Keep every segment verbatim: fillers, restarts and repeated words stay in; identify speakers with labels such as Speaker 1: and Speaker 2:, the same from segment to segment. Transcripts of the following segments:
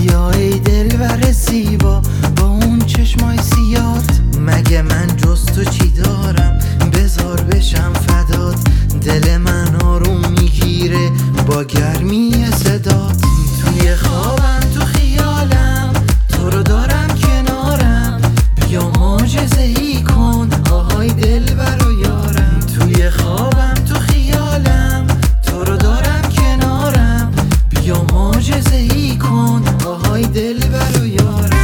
Speaker 1: بیا ای دلبر زیبا با اون چشمای سیاد، مگه من جز تو چی دارم بذار بشم فدات. دل من آروم میگیره با گرمی صدات. توی خوابم تو خیالم تو رو دارم کنارم، بیا معجزه ای کن آهای دلبر و یارم. توی خوابم تو خیالم تو رو دارم کنارم، بیا معجزه ای کن آهای دلبر و یارم.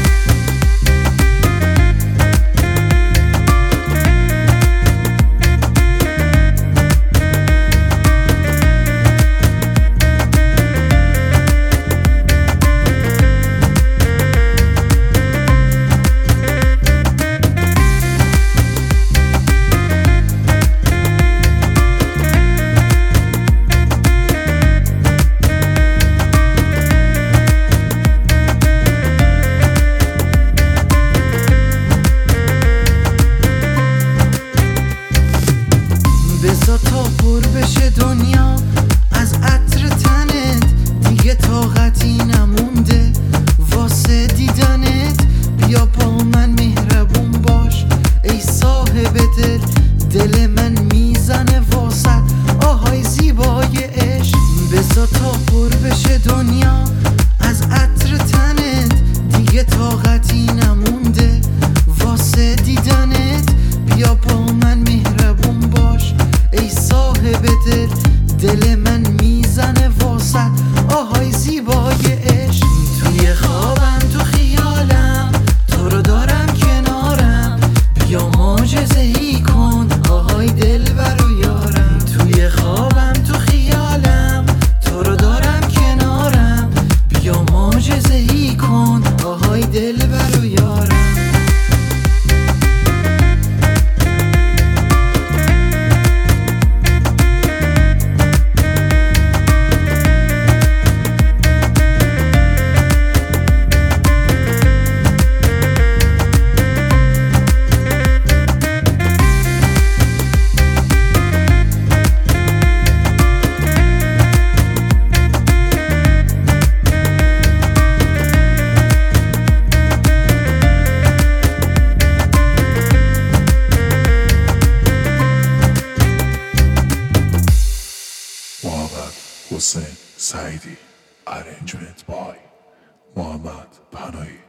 Speaker 1: بزا تا پر بشه دنیا از عطر تنت، دیگه طاقتی نمونده واسه دیدنت. بیا با من مهربون باش ای صاحب دل، دل من میزنه واسط آهای زیبای عشق. بزا تا پر بشه دنیا از عطر تنت، دیگه طاقتی نمونده واسه دیدنت. بیا با من مهربون باش ای صاحب دل، دل من میزنه واسط آهای زیبای عشق. توی خوابم تو خیالم تو رو دارم کنارم، بیا معجزه ای کن آهای دلبر و یارم. توی خوابم تو خیالم تو رو دارم کنارم، بیا معجزه ای کن آهای دلبر و یارم.
Speaker 2: محمد حسین سعیدی. Arrangement by محمد پناهی.